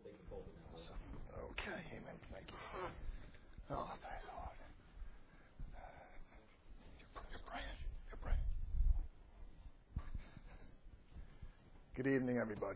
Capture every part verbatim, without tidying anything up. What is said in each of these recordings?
Okay, amen. Thank you. Oh, praise the Lord. You're praying. You're praying. Good evening, everybody.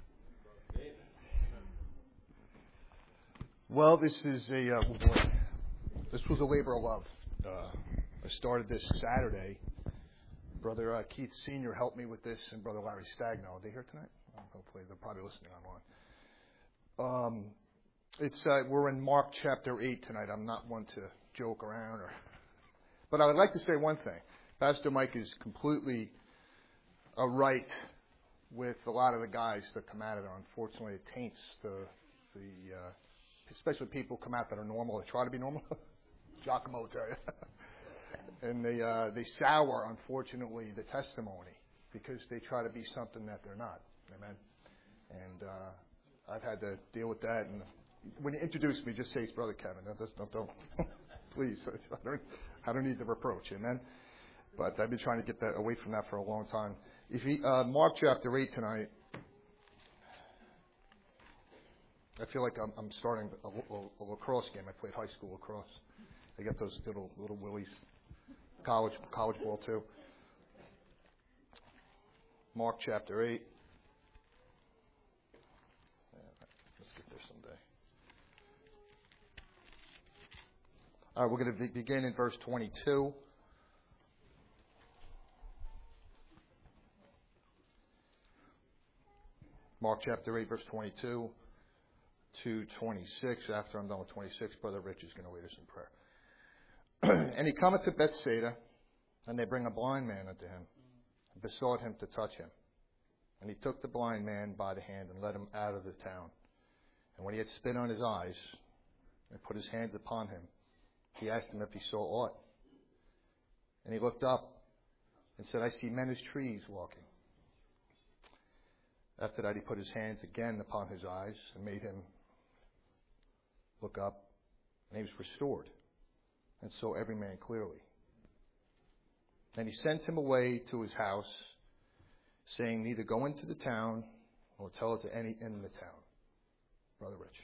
Well, this is a uh, oh boy. This was a labor of love. Uh, I started this Saturday. Brother uh, Keith Senior helped me with this, and Brother Larry Stagno. Are they here tonight? Oh, hopefully, they're probably listening online. Um, it's uh, we're in Mark chapter eight tonight. I'm not one to joke around, or, but I would like to say one thing. Pastor Mike is completely uh, right with a lot of the guys that come at it. Unfortunately, it taints the the uh, especially people come out that are normal, that try to be normal. Giacomo will tell you. And they uh, they sour, unfortunately, the testimony because they try to be something that they're not. Amen. And uh, I've had to deal with that. And when you introduce me, just say it's Brother Kevin. Don't, don't, don't please. I don't, I don't need the reproach. Amen. But I've been trying to get that away from that for a long time. If you, uh, Mark chapter eight tonight, I feel like I'm, I'm starting a, a, a lacrosse game. I played high school lacrosse. I got those little little willies. College college ball too. Mark chapter eight. Yeah, let's get there someday. All right, we're going to be, begin in verse twenty-two. Mark chapter eight, verse twenty-two to twenty-six. After I'm done with twenty-six, Brother Rich is going to lead us in prayer. And he cometh to Bethsaida, and they bring a blind man unto him, and besought him to touch him. And he took the blind man by the hand and led him out of the town. And when he had spit on his eyes and put his hands upon him, he asked him if he saw aught. And he looked up and said, I see men as trees walking. After that he put his hands again upon his eyes and made him look up, and he was restored, and saw every man clearly. And he sent him away to his house, saying, neither go into the town, nor tell it to any in the town. Brother Rich.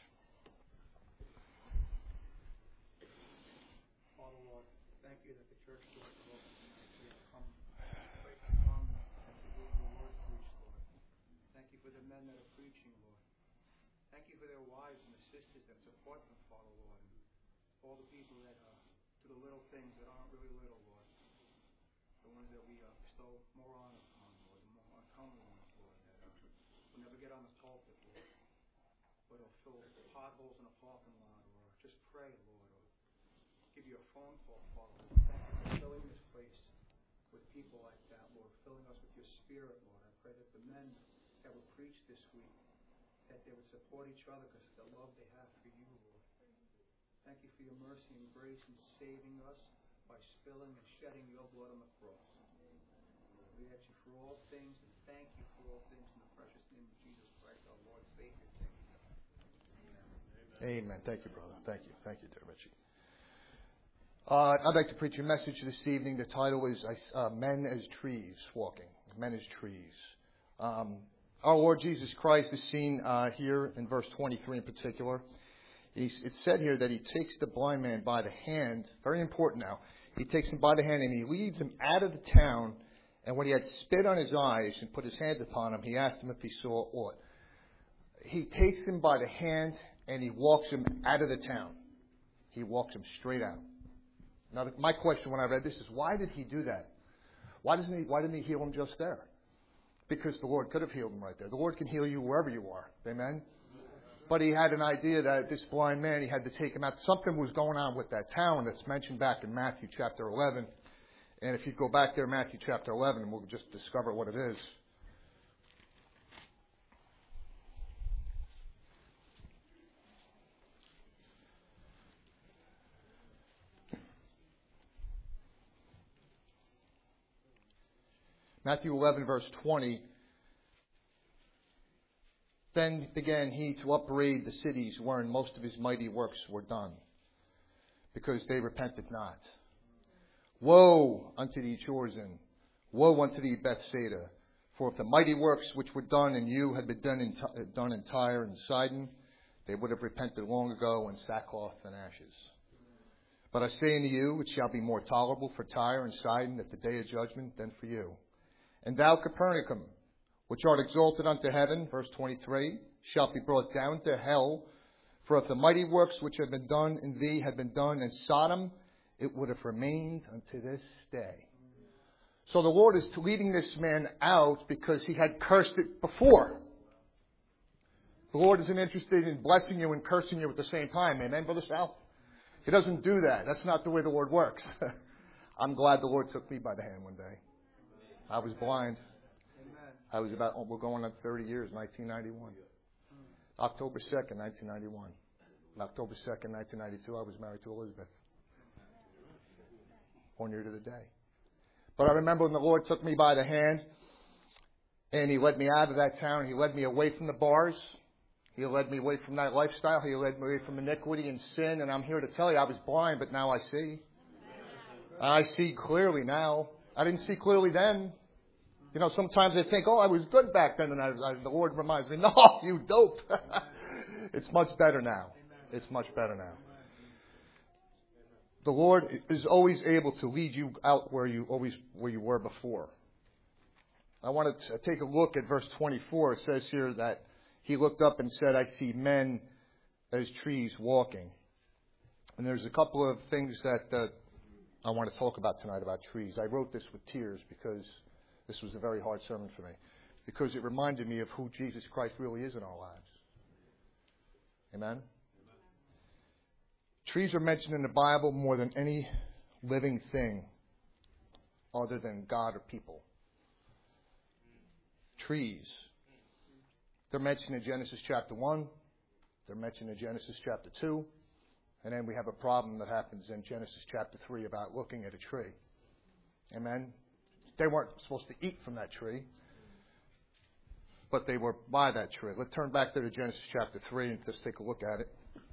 Father Lord, thank you that the church doors are open tonight. We have come, to come and to hear your word preached, Lord. Thank you for the men that are preaching, Lord. Thank you for their wives and the sisters that support them, Father Lord. And all the people that uh, do the little things that aren't really little, Lord. The ones that we uh, bestow more honor upon, Lord. The more uncommon ones, Lord, that uh, will never get on the pulpit, Lord. But will fill potholes in a parking lot, or just pray, Lord, or give you a phone call, Father Lord. Thank you for filling this place with people like that, Lord. Filling us with your spirit, Lord. I pray that the men that would preach this week, that they would support each other because of the love they have for you, Lord. Thank you for your mercy and grace in saving us by spilling and shedding your blood on the cross. We ask you for all things, and thank you for all things in the precious name of Jesus Christ, our Lord and Savior. Amen. Amen. Thank you, brother. Thank you. Thank you, dear Richie. Uh, I'd like to preach a message this evening. The title is uh, Men as Trees Walking. Men as Trees. Um, our Lord Jesus Christ is seen uh, here in verse twenty-three in particular. He's, it's said here that he takes the blind man by the hand. Very important now. He takes him by the hand and he leads him out of the town. And when he had spit on his eyes and put his hands upon him, he asked him if he saw aught. He takes him by the hand and he walks him out of the town. He walks him straight out. Now, my question when I read this is, why did he do that? Why doesn't he? Why didn't he heal him just there? Because the Lord could have healed him right there. The Lord can heal you wherever you are. Amen? But he had an idea that this blind man, he had to take him out. Something was going on with that town that's mentioned back in Matthew chapter eleven. And if you go back there, Matthew chapter eleven, we'll just discover what it is. Matthew eleven, verse twenty. Then began he to upbraid the cities wherein most of his mighty works were done, because they repented not. Woe unto thee, Chorazin! Woe unto thee, Bethsaida! For if the mighty works which were done in you had been done in, done in Tyre and Sidon, they would have repented long ago in sackcloth and ashes. But I say unto you, it shall be more tolerable for Tyre and Sidon at the day of judgment than for you. And thou, Capernaum, which art exalted unto heaven, verse twenty-three, shalt be brought down to hell. For if the mighty works which have been done in thee had been done in Sodom, it would have remained unto this day. So the Lord is leading this man out because he had cursed it before. The Lord isn't interested in blessing you and cursing you at the same time. Amen, Brother Sal? He doesn't do that. That's not the way the Lord works. I'm glad the Lord took me by the hand one day. I was blind. I was about, we're going on thirty years, nineteen ninety-one. October second, nineteen ninety-one. October second, nineteen ninety-two, I was married to Elizabeth. One year to the day. But I remember when the Lord took me by the hand and He led me out of that town. He led me away from the bars. He led me away from that lifestyle. He led me away from iniquity and sin. And I'm here to tell you, I was blind, but now I see. I see clearly now. I didn't see clearly then. You know, sometimes they think, oh, I was good back then. And I, I, the Lord reminds me, no, you dope. It's much better now. It's much better now. The Lord is always able to lead you out where you always where you were before. I want to take a look at verse twenty-four. It says here that He looked up and said, I see men as trees walking. And there's a couple of things that uh, I want to talk about tonight about trees. I wrote this with tears because this was a very hard sermon for me. Because it reminded me of who Jesus Christ really is in our lives. Amen? Trees are mentioned in the Bible more than any living thing other than God or people. Trees. They're mentioned in Genesis chapter one. They're mentioned in Genesis chapter two. And then we have a problem that happens in Genesis chapter three about looking at a tree. Amen? They weren't supposed to eat from that tree, but they were by that tree. Let's turn back there to Genesis chapter three and just take a look at it.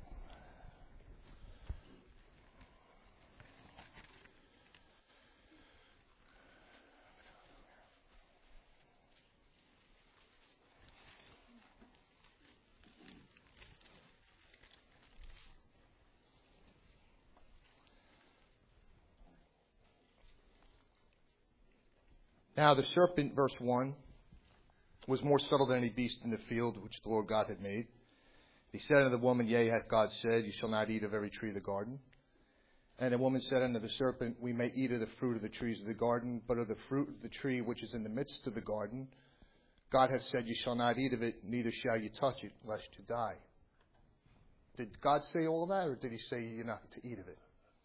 Now the serpent, verse one, was more subtle than any beast in the field which the Lord God had made. He said unto the woman, Yea, hath God said, You shall not eat of every tree of the garden. And the woman said unto the serpent, We may eat of the fruit of the trees of the garden, but of the fruit of the tree which is in the midst of the garden, God hath said, You shall not eat of it, neither shall you touch it, lest you die. Did God say all that, or did He say you're not to eat of it?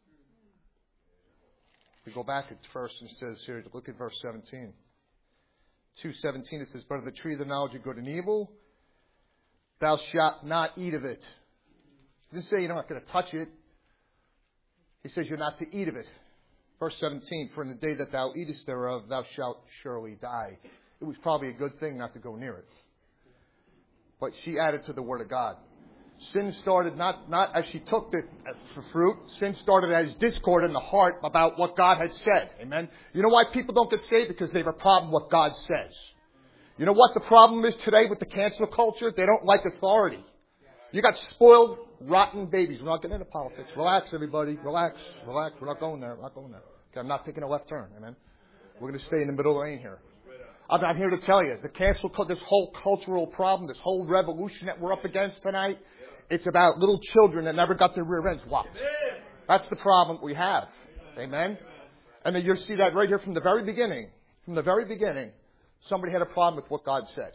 We go back at first and it says here, look at verse seventeen. two seventeen, it says, But of the tree of the knowledge of good and evil, thou shalt not eat of it. He didn't say you're not going to touch it. He says you're not to eat of it. Verse seventeen, For in the day that thou eatest thereof, thou shalt surely die. It was probably a good thing not to go near it. But she added to the word of God. Sin started not, not as she took the fruit. Sin started as discord in the heart about what God had said. Amen. You know why people don't get saved? Because they have a problem with what God says. You know what the problem is today with the cancel culture? They don't like authority. You got spoiled, rotten babies. We're not getting into politics. Relax, everybody. Relax. Relax. We're not going there. We're not going there. Okay, I'm not taking a left turn. Amen. We're going to stay in the middle lane here. I'm not here to tell you. The cancel, this whole cultural problem, this whole revolution that we're up against tonight, it's about little children that never got their rear ends whopped. That's the problem we have. Amen? And then you see that right here from the very beginning. From the very beginning, somebody had a problem with what God said.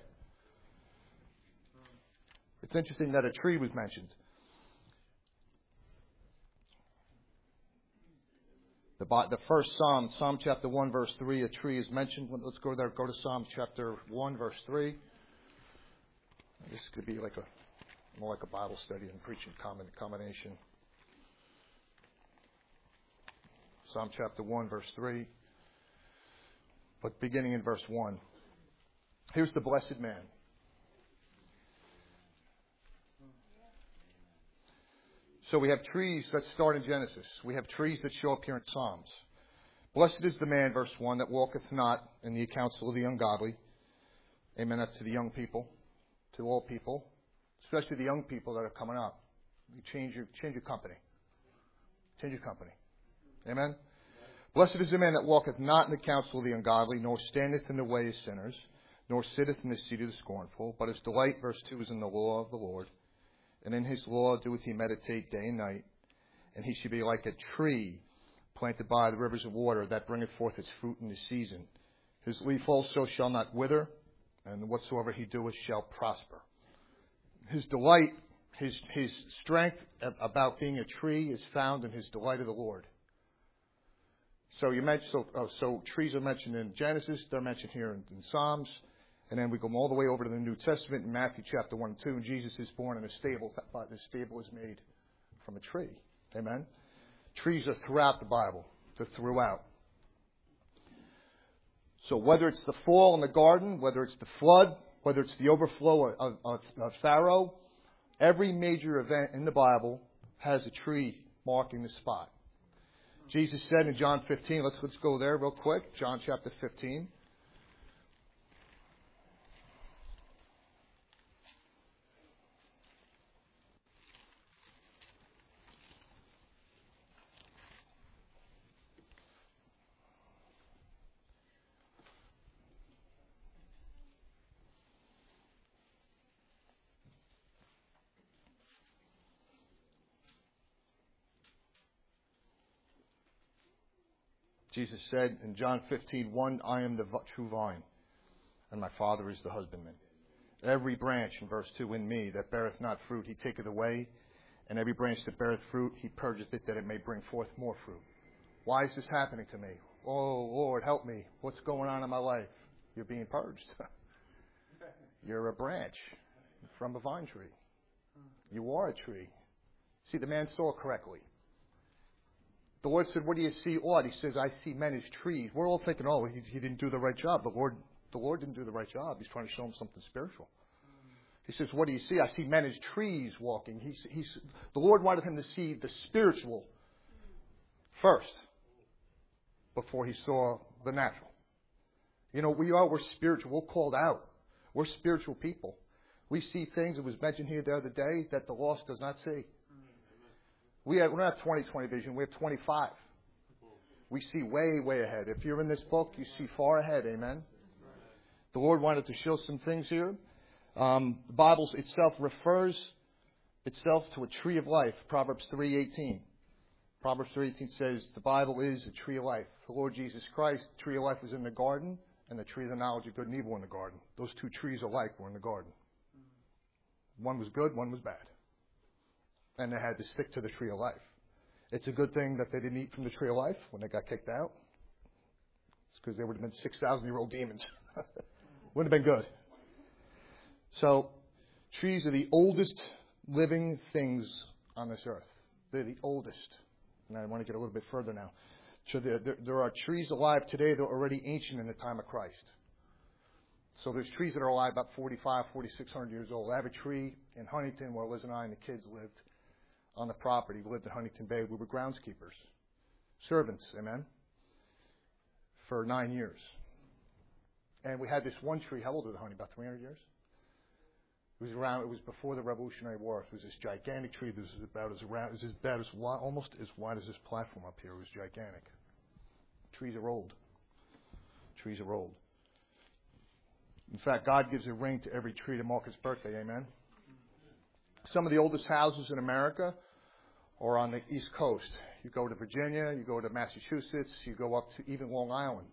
It's interesting that a tree was mentioned. The, the first Psalm, Psalm chapter one, verse three, a tree is mentioned. Let's go there. Go to Psalm chapter one, verse three. This could be like a more like a Bible study and preaching combination. Psalm chapter one, verse three. But beginning in verse one. Here's the blessed man. So we have trees that start in Genesis. We have trees that show up here in Psalms. Blessed is the man, verse one, that walketh not in the counsel of the ungodly. Amen. That's to the young people, to all people. especially the young people that are coming up. You change your change your company. Change your company. Amen? Blessed is the man that walketh not in the counsel of the ungodly, nor standeth in the way of sinners, nor sitteth in the seat of the scornful. But his delight, verse two, is in the law of the Lord. And in his law doeth he meditate day and night. And he shall be like a tree planted by the rivers of water, that bringeth forth its fruit in the season. His leaf also shall not wither, and whatsoever he doeth shall prosper. His delight, his his strength about being a tree is found in his delight of the Lord. So you mentioned so, oh, so trees are mentioned in Genesis, they're mentioned here in, in Psalms, and then we go all the way over to the New Testament in Matthew chapter one and two, and Jesus is born in a stable, but the stable is made from a tree. Amen. Trees are throughout the Bible. They're throughout. So whether it's the fall in the garden, whether it's the flood, whether it's the overflow of, of, of Pharaoh, every major event in the Bible has a tree marking the spot. Jesus said in John fifteen, let's, let's go there real quick. John chapter fifteen. Jesus said in John fifteen one, I am the true vine, and my Father is the husbandman. Every branch, in verse two, in me that beareth not fruit, he taketh away, and every branch that beareth fruit, he purgeth it, that it may bring forth more fruit. Why is this happening to me? Oh, Lord, help me. What's going on in my life? You're being purged. You're a branch from a vine tree. You are a tree. See, the man saw correctly. The Lord said, what do you see odd? He says, I see men as trees. We're all thinking, oh, he, he didn't do the right job. The Lord, the Lord didn't do the right job. He's trying to show him something spiritual. He says, what do you see? I see men as trees walking. He's, he's, the Lord wanted him to see the spiritual first before he saw the natural. You know, we are, we're spiritual. We're called out. We're spiritual people. We see things, it was mentioned here the other day, that the lost does not see. We, have, we don't have twenty twenty vision. We have twenty-five. We see way, way ahead. If you're in this book, you see far ahead. Amen. The Lord wanted to show some things here. Um, the Bible itself refers itself to a tree of life. Proverbs three eighteen. Proverbs three eighteen says the Bible is a tree of life. The Lord Jesus Christ, the tree of life was in the garden, and the tree of the knowledge of good and evil in the garden. Those two trees alike were in the garden. One was good, one was bad. And they had to stick to the tree of life. It's a good thing that they didn't eat from the tree of life when they got kicked out. It's because they would have been six thousand year old demons. Wouldn't have been good. So, trees are the oldest living things on this earth. They're the oldest. And I want to get a little bit further now. So there, there, there are trees alive today that are already ancient in the time of Christ. So there's trees that are alive about forty-five, forty-six hundred years old. I have a tree in Huntington where Liz and I and the kids lived on the property. We lived in Huntington Bay. We were groundskeepers. Servants, amen, for nine years. And we had this one tree. How old was it, honey? About three hundred years? It was around. It was before the Revolutionary War. It was this gigantic tree. This is about as around. It was about as wide, almost as wide as this platform up here. It was gigantic. Trees are old. Trees are old. In fact, God gives a ring to every tree to mark its birthday. Amen. Some of the oldest houses in America are on the East Coast. You go to Virginia, you go to Massachusetts, you go up to even Long Island.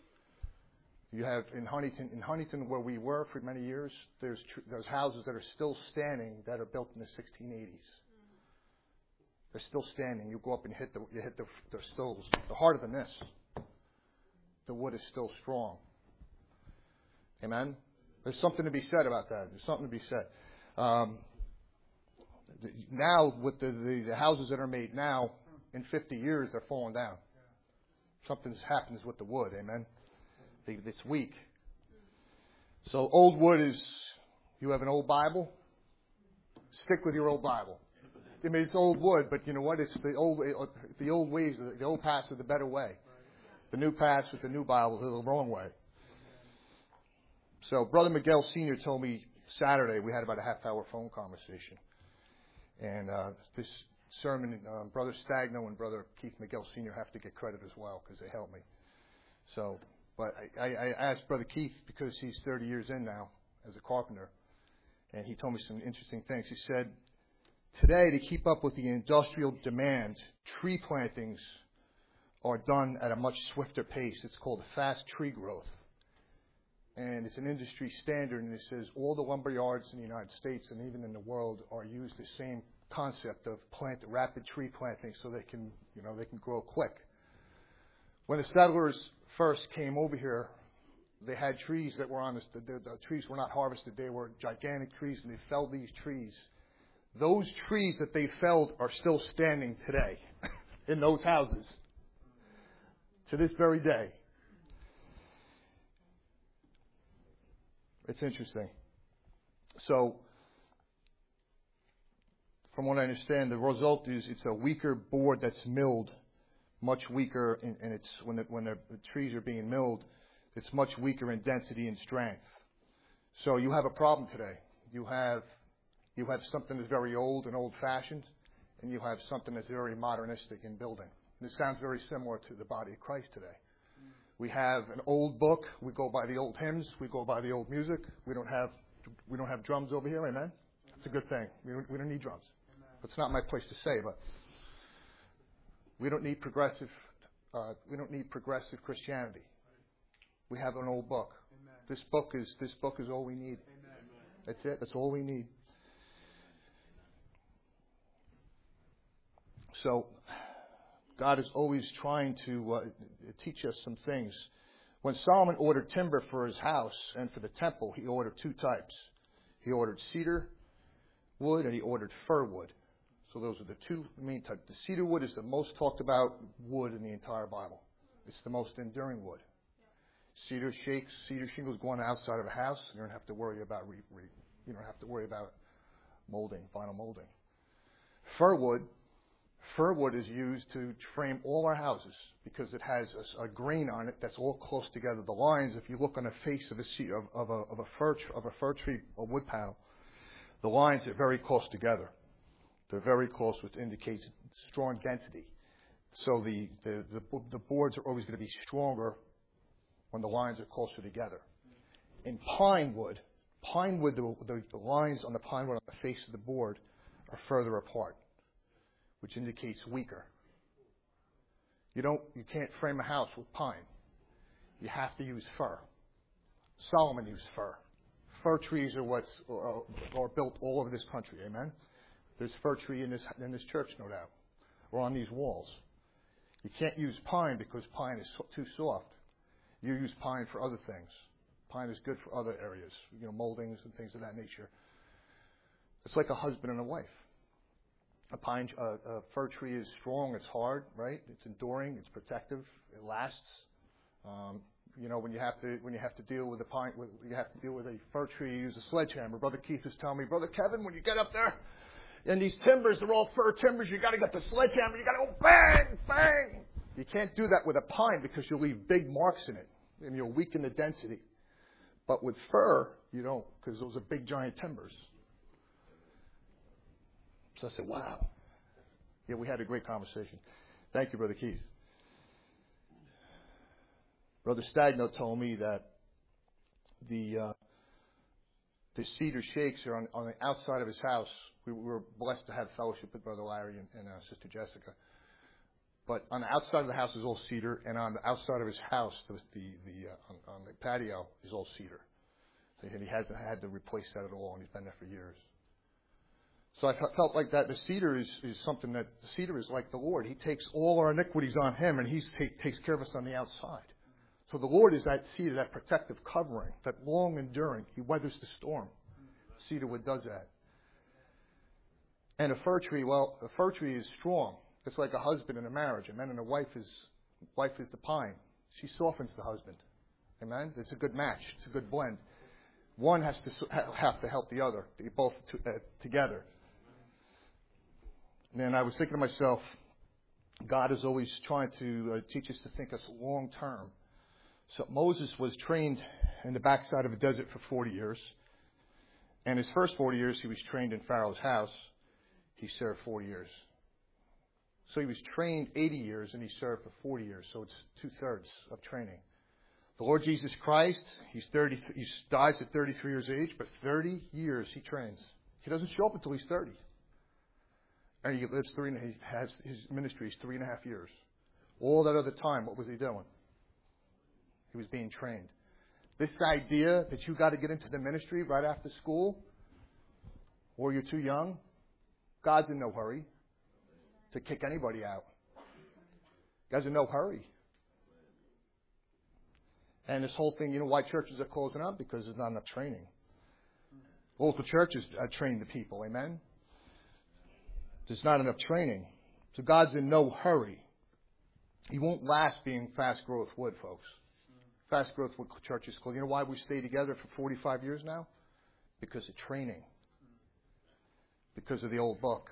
You have in Huntington, in Huntington where we were for many years, there's tr- there's houses that are still standing that are built in the sixteen eighties. They're still standing. You go up and hit the you hit the they're still they're harder than this. The wood is still strong. Amen. There's something to be said about that. There's something to be said. Um, now, with the, the, the houses that are made now, in fifty years, they're falling down. Something happens with the wood. Amen. It's weak. So old wood is, you have an old Bible, stick with your old Bible. I mean, it's old wood, but you know what? It's the old, the old ways, the old paths are the better way. The new paths with the new Bible are the wrong way. So Brother Miguel Senior told me Saturday, we had about a half-hour phone conversation. And uh, this sermon, uh, Brother Stagno and Brother Keith Miguel Senior have to get credit as well because they helped me. So, but I, I, I asked Brother Keith, because he's thirty years in now as a carpenter, and he told me some interesting things. He said, today, to keep up with the industrial demand, tree plantings are done at a much swifter pace. It's called fast tree growth. And it's an industry standard, and it says all the lumber yards in the United States and even in the world are used the same concept of plant rapid tree planting so they can, you know, they can grow quick. When the settlers first came over here, they had trees that were on this, the, the, the trees were not harvested. They were gigantic trees, and they felled these trees. Those trees that they felled are still standing today in those houses to this very day. It's interesting. So, from what I understand, the result is it's a weaker board that's milled, much weaker, and, and it's when the, when the trees are being milled, it's much weaker in density and strength. So you have a problem today. You have you have something that's very old and old-fashioned, and you have something that's very modernistic in building. And this sounds very similar to the body of Christ today. We have an old book. We go by the old hymns. We go by the old music. We don't have we don't have drums over here. Amen. It's a good thing. We don't, we don't need drums. It's not my place to say, but we don't need progressive. Uh, we don't need progressive Christianity. We have an old book. This book is this book is all we need. That's it. That's all we need. So, God is always trying to uh, teach us some things. When Solomon ordered timber for his house and for the temple, he ordered two types. He ordered cedar wood and he ordered fir wood. So those are the two main types. The cedar wood is the most talked about wood in the entire Bible. It's the most enduring wood. Cedar shakes, cedar shingles go on the outside of a house. You don't have to worry about re, re, you don't have to worry about molding, vinyl molding. Fir wood. Fir wood is used to frame all our houses because it has a, a grain on it that's all close together. The lines, if you look on the face of a of, of a of a fir of a fir tree, a wood panel, the lines are very close together. They're very close, which indicates strong density. So the the the, the boards are always going to be stronger when the lines are closer together. In pine wood, pine wood, the, the, the lines on the pine wood on the face of the board are further apart, which indicates weaker. You don't, you can't frame a house with pine. You have to use fir. Solomon used fir. Fir trees are what's are, are built all over this country. Amen. There's fir tree in this in this church, no doubt, or on these walls. You can't use pine because pine is so, too soft. You use pine for other things. Pine is good for other areas, you know, moldings and things of that nature. It's like a husband and a wife. A pine, uh, a fir tree is strong. It's hard, right? It's enduring. It's protective. It lasts. Um, you know, when you have to when you have to deal with a pine, with, you have to deal with a fir tree. You use a sledgehammer. Brother Keith was telling me, Brother Kevin, when you get up there, and these timbers, they're all fir timbers. You got to get the sledgehammer. You got to go bang, bang. You can't do that with a pine because you'll leave big marks in it, and you'll weaken the density. But with fir, you don't, because those are big, giant timbers. So I said, wow. Yeah, we had a great conversation. Thank you, Brother Keith. Brother Stagno told me that the uh, the cedar shakes are on, on the outside of his house. We were blessed to have fellowship with Brother Larry and, and uh, Sister Jessica. But on the outside of the house is all cedar, and on the outside of his house, the the, the uh, on, on the patio is all cedar. And he hasn't had to replace that at all, and he's been there for years. So I felt like that the cedar is, is something that the cedar is like the Lord. He takes all our iniquities on him, and he take, takes care of us on the outside. So the Lord is that cedar, that protective covering, that long enduring. He weathers the storm. Cedar wood does that. And a fir tree, well, a fir tree is strong. It's like a husband in a marriage. Amen. And a wife is wife is the pine. She softens the husband. Amen. It's a good match. It's a good blend. One has to have to help the other. They both to, uh, together. And then I was thinking to myself, God is always trying to uh, teach us to think us long term. So Moses was trained in the backside of a desert for forty years. And his first forty years, he was trained in Pharaoh's house. He served forty years. So he was trained eighty years, and he served for forty years. So it's two-thirds of training. The Lord Jesus Christ, he's thirty. He dies at thirty-three years of age, but thirty years he trains. He doesn't show up until he's thirty. And he lives three, and he has his ministry is three and a half years. All that other time, what was he doing? He was being trained. This idea that you got to get into the ministry right after school, or you're too young, God's in no hurry to kick anybody out. God's in no hurry. And this whole thing, you know why churches are closing up? Because there's not enough training. Local churches uh, train the people, amen? There's not enough training. So God's in no hurry. He won't last being fast growth wood, folks. Fast growth wood churches close. You know why we stay together for forty-five years now? Because of training. Because of the old book.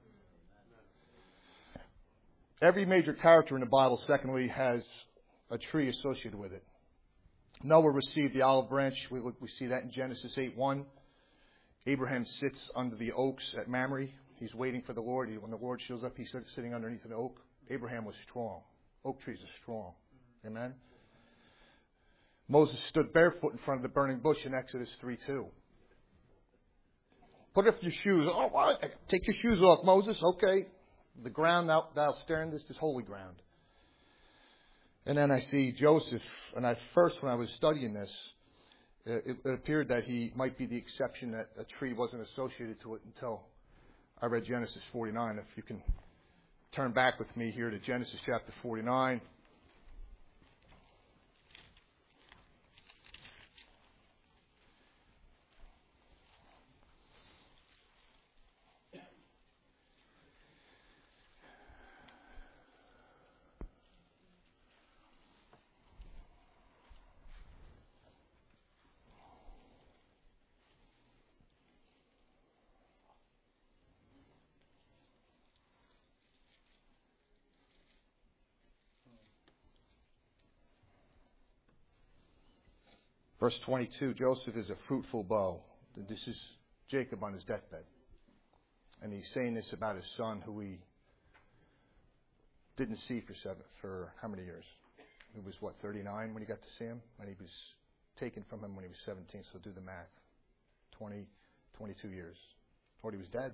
Every major character in the Bible, secondly, has a tree associated with it. Noah received the olive branch. We, look, we see that in Genesis eight one. Abraham sits under the oaks at Mamre. He's waiting for the Lord. He, when the Lord shows up, he's sitting underneath an oak. Abraham was strong. Oak trees are strong. Amen? Moses stood barefoot in front of the burning bush in Exodus three two. Put up your shoes. Oh, what? Take your shoes off, Moses. Okay. The ground thou, thou staring, this is holy ground. And then I see Joseph, and at first when I was studying this, it, it appeared that he might be the exception, that a tree wasn't associated to it until I read Genesis forty-nine. If you can turn back with me here to Genesis chapter forty-nine. Verse twenty-two, Joseph is a fruitful bow. This is Jacob on his deathbed. And he's saying this about his son who he didn't see for seven, for how many years? He was, what, thirty-nine when he got to see him? And he was taken from him when he was seventeen, so do the math. twenty, twenty-two years. Thought he was dead.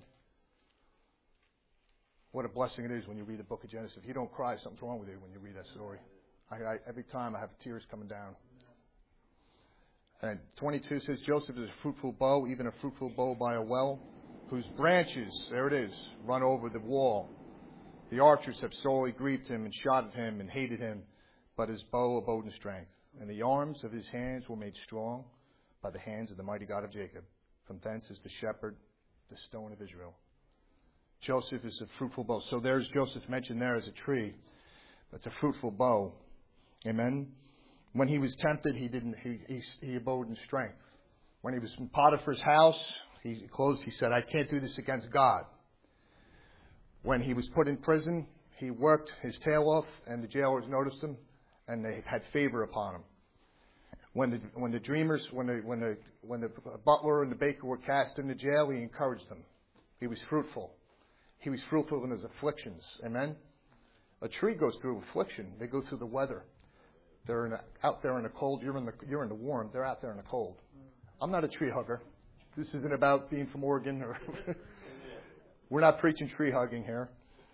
What a blessing it is when you read the book of Genesis. If you don't cry, something's wrong with you when you read that story. I, I, every time I have tears coming down. And twenty-two says, Joseph is a fruitful bow, even a fruitful bow by a well, whose branches, there it is, run over the wall. The archers have sorely grieved him and shot at him and hated him, but his bow abode in strength. And the arms of his hands were made strong by the hands of the mighty God of Jacob. From thence is the shepherd, the stone of Israel. Joseph is a fruitful bow. So there's Joseph mentioned there as a tree. That's a fruitful bow. Amen. When he was tempted, he didn't. He, he, he abode in strength. When he was in Potiphar's house, he closed. He said, "I can't do this against God." When he was put in prison, he worked his tail off, and the jailers noticed him, and they had favor upon him. When the when the dreamers, when the when the when the butler and the baker were cast into jail, he encouraged them. He was fruitful. He was fruitful in his afflictions. Amen. A tree goes through affliction. They go through the weather. They're in a, out there in the cold. You're in the you're in the warm. They're out there in the cold. I'm not a tree hugger. This isn't about being from Oregon. Or we're not preaching tree hugging here.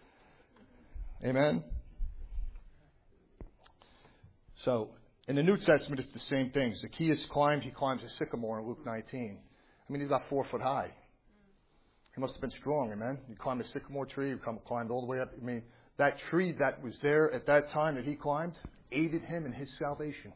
Amen. So in the New Testament, it's the same thing. Zacchaeus climbed. He climbs a sycamore in Luke nineteen. I mean, he's about four foot high. He must have been strong. Amen. You climb a sycamore tree. You come, climbed all the way up. I mean, that tree that was there at that time that he climbed aided him in his salvation.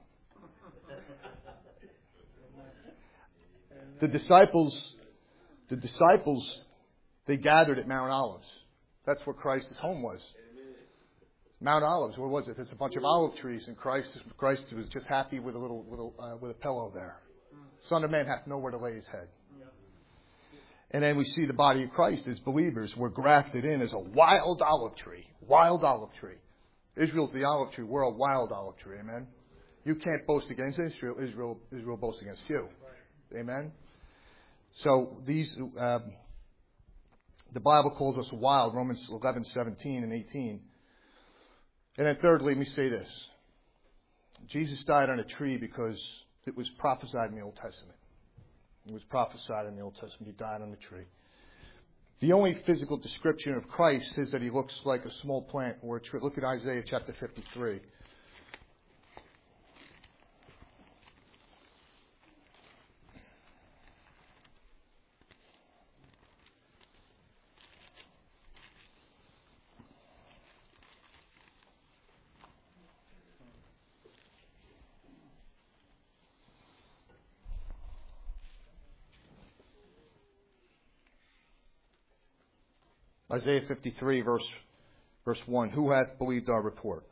The disciples, the disciples, they gathered at Mount Olives. That's where Christ's home was. Mount Olives, where was it? There's a bunch of olive trees, and Christ, Christ was just happy with a little, little uh, with a pillow there. Son of Man hath nowhere to lay his head. And then we see the body of Christ as believers. We're grafted in as a wild olive tree. Wild olive tree. Israel's the olive tree. We're a wild olive tree. Amen. You can't boast against Israel. Israel, Israel boasts against you. Amen. So these, um, the Bible calls us wild, Romans eleven, seventeen and eighteen. And then thirdly, let me say this. Jesus died on a tree because it was prophesied in the Old Testament. It was prophesied in the Old Testament. He died on a tree. The only physical description of Christ is that he looks like a small plant or a tree. Look at Isaiah chapter fifty-three. Isaiah fifty-three, verse, verse one. Who hath believed our report?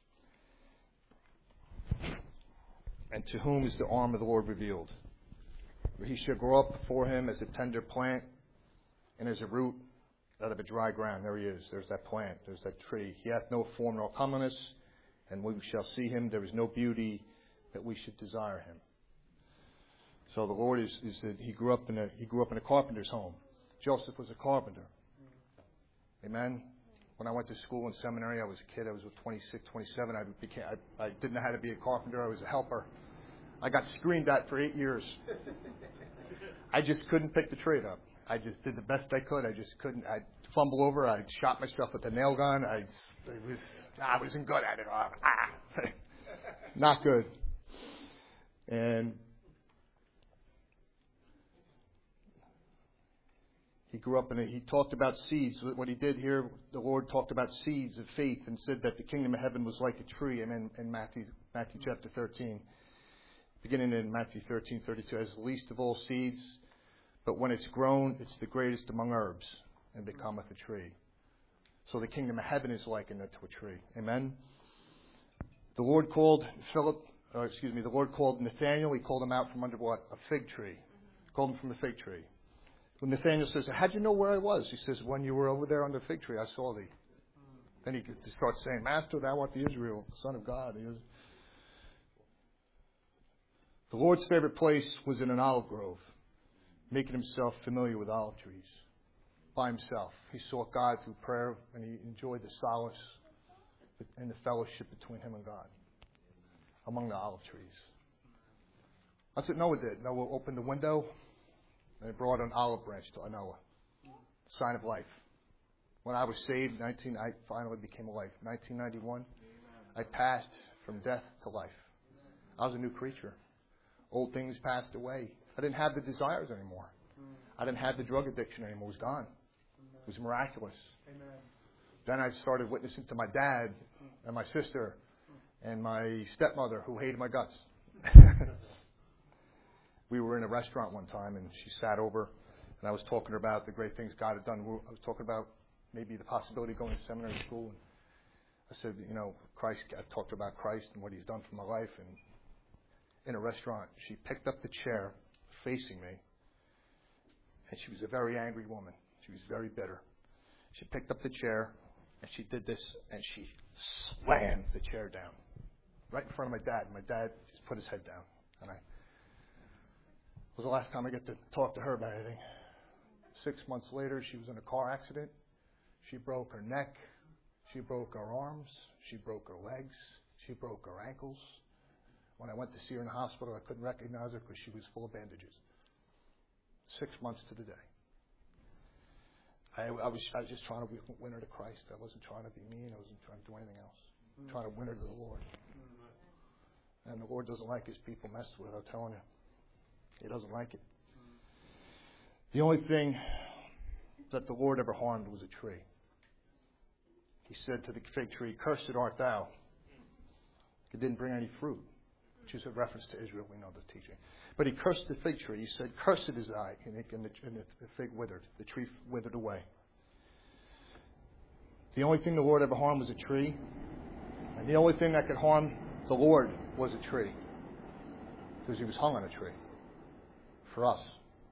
And to whom is the arm of the Lord revealed? He shall grow up before him as a tender plant and as a root out of a dry ground. There he is. There's that plant. There's that tree. He hath no form nor comeliness, and we shall see him. There is no beauty that we should desire him. So the Lord is, is that he grew up in a he grew up in a carpenter's home. Joseph was a carpenter. Amen. When I went to school and seminary, I was a kid. I was twenty-six, twenty-seven. I became. I, I didn't know how to be a carpenter. I was a helper. I got screamed at for eight years. I just couldn't pick the trade up. I just did the best I could. I just couldn't. I'd fumble over. I'd shot myself with a nail gun. I, it was. I wasn't good at it. Ah, not good. And he grew up in a, he talked about seeds. What he did here, the Lord talked about seeds of faith and said that the kingdom of heaven was like a tree. Amen. In Matthew, Matthew chapter thirteen, beginning in Matthew thirteen, thirty-two, as the least of all seeds, but when it's grown, it's the greatest among herbs and becometh a tree. So the kingdom of heaven is likened to a tree. Amen. The Lord called Philip, or excuse me, the Lord called Nathanael. He called him out from under what? A fig tree. Called him from a fig tree. When Nathanael says, how'd you know where I was? He says, when you were over there under the fig tree, I saw thee. Then he starts saying, Master, thou art the Israel, Son of God. The Lord's favorite place was in an olive grove, making himself familiar with olive trees. By himself. He sought God through prayer, and he enjoyed the solace and the fellowship between him and God among the olive trees. That's what Noah did. Noah opened the window, and it brought an olive branch to Noah. Sign of life. When I was saved, nineteen, I finally became alive. nineteen ninety-one, I passed from death to life. I was a new creature. Old things passed away. I didn't have the desires anymore. I didn't have the drug addiction anymore. It was gone. It was miraculous. Then I started witnessing to my dad and my sister and my stepmother who hated my guts. We were in a restaurant one time, and she sat over, and I was talking about the great things God had done. I was talking about maybe the possibility of going to seminary school. And I said, you know, Christ. I talked about Christ and what he's done for my life. And in a restaurant, she picked up the chair facing me, and she was a very angry woman. She was very bitter. She picked up the chair, and she did this, and she slammed the chair down right in front of my dad. And my dad just put his head down, and I. It was the last time I get to talk to her about anything. Six months later, she was in a car accident. She broke her neck. She broke her arms. She broke her legs. She broke her ankles. When I went to see her in the hospital, I couldn't recognize her because she was full of bandages. Six months to the day. I, I, was, I was just trying to win her to Christ. I wasn't trying to be mean. I wasn't trying to do anything else. I'm trying to win her to the Lord. And the Lord doesn't like his people messed with, I'm telling you. He doesn't like it. The only thing that the Lord ever harmed was a tree. He said to the fig tree, cursed art thou. It didn't bring any fruit, which is a reference to Israel. We know the teaching. But he cursed the fig tree. He said, cursed is I. And the, and the fig withered. The tree withered away. The only thing the Lord ever harmed was a tree. And the only thing that could harm the Lord was a tree. Because he was hung on a tree. For us.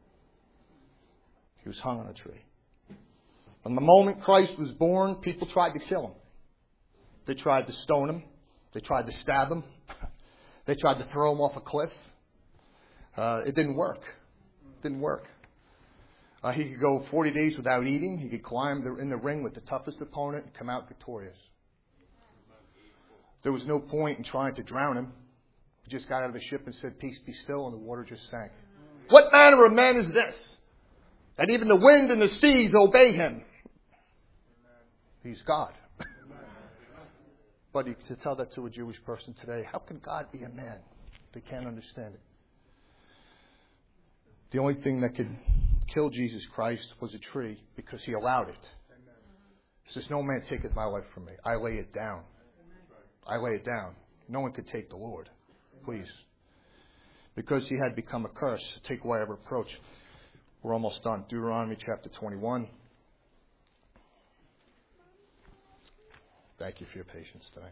He was hung on a tree. From the moment Christ was born, people tried to kill him. They tried to stone him. They tried to stab him. They tried to throw him off a cliff. Uh, it didn't work. It didn't work. Uh, he could go forty days without eating. He could climb the, in the ring with the toughest opponent and come out victorious. There was no point in trying to drown him. He just got out of the ship and said, "Peace, be still," and the water just sank. What manner of man is this, that even the wind and the seas obey him? He's God. But to tell that to a Jewish person today, how can God be a man? They can't understand it. The only thing that could kill Jesus Christ was a tree, because he allowed it. He says, "No man taketh my life from me. I lay it down. I lay it down." No one could take the Lord. Please. Because he had become a curse to take away our reproach. We're almost done. Deuteronomy chapter twenty-one. Thank you for your patience tonight.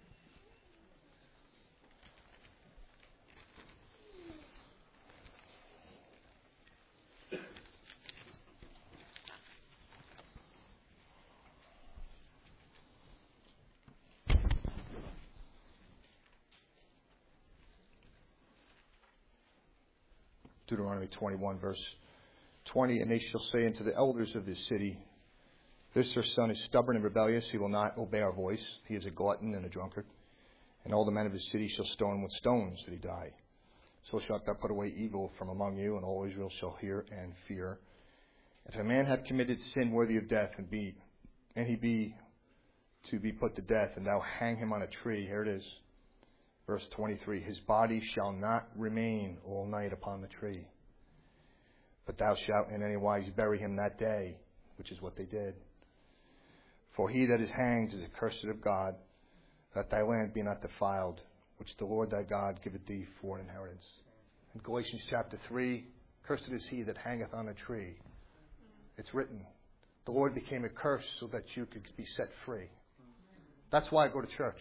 Deuteronomy twenty-one, verse twenty, "And they shall say unto the elders of this city, This our son is stubborn and rebellious. He will not obey our voice. He is a glutton and a drunkard. And all the men of his city shall stone him with stones, that he die. So shalt thou put away evil from among you, and all Israel shall hear and fear. If a man hath committed sin worthy of death, and be, and he be to be put to death, and thou hang him on a tree," here it is, verse twenty-three, "his body shall not remain all night upon the tree. But thou shalt in any wise bury him that day," which is what they did. "For he that is hanged is accursed of God, that thy land be not defiled, which the Lord thy God giveth thee for an inheritance." In Galatians chapter three, "Cursed is he that hangeth on a tree." It's written. The Lord became a curse so that you could be set free. That's why I go to church.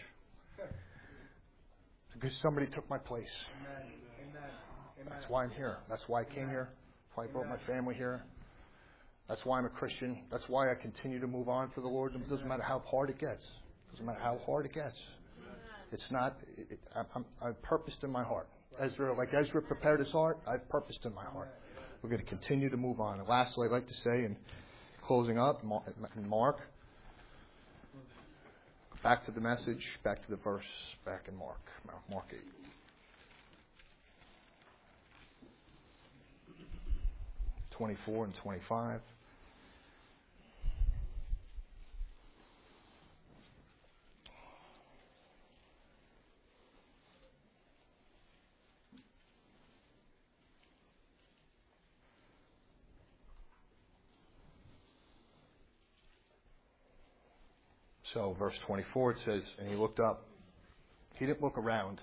Because somebody took my place. That's why I'm here. That's why I came here. That's why I brought my family here. That's why I'm a Christian. That's why I continue to move on for the Lord. It doesn't matter how hard it gets. It doesn't matter how hard it gets. It's not, it, it, I'm, I've purposed in my heart. Ezra, like Ezra prepared his heart, I've purposed in my heart. We're going to continue to move on. And lastly, I'd like to say, in closing up, in Mark, back to the message, back to the verse, back in Mark, Mark eight. twenty-four and twenty-five. So, verse twenty-four, it says, "And he looked up." He didn't look around.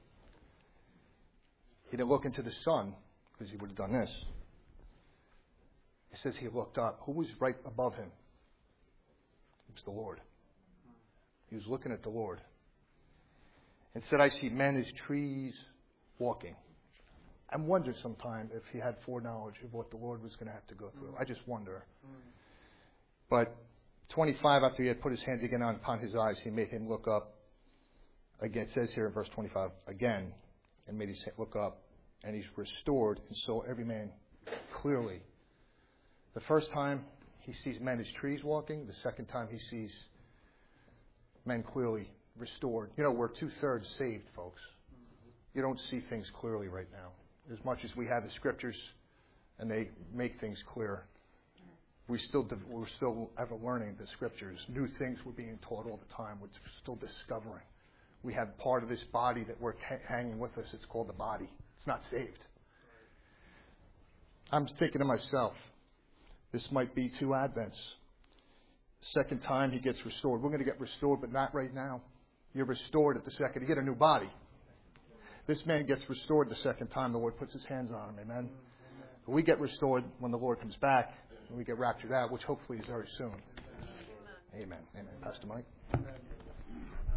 He didn't look into the sun, because he would have done this. It says he looked up. Who was right above him? It was the Lord. He was looking at the Lord. And said, "I see men as trees walking." I'm wondering sometime if he had foreknowledge of what the Lord was going to have to go through. I just wonder. But twenty-five, after he had put his hand again upon his eyes, he made him look up. Again, it says here in verse twenty-five, again, and made his hand look up, and he's restored, and saw every man clearly. The first time he sees men as trees walking. The second time he sees men clearly restored. You know, we're two-thirds saved, folks. You don't see things clearly right now. As much as we have the Scriptures and they make things clear, we still, we're still ever learning the Scriptures. New things we're being taught all the time. We're still discovering. We have part of this body that we're ha- hanging with us. It's called the body. It's not saved. I'm thinking to myself, this might be two Advents. Second time he gets restored. We're going to get restored, but not right now. You're restored at the second. You get a new body. This man gets restored the second time the Lord puts his hands on him. Amen. But we get restored when the Lord comes back and we get raptured out, which hopefully is very soon. Amen. Amen. Pastor Mike.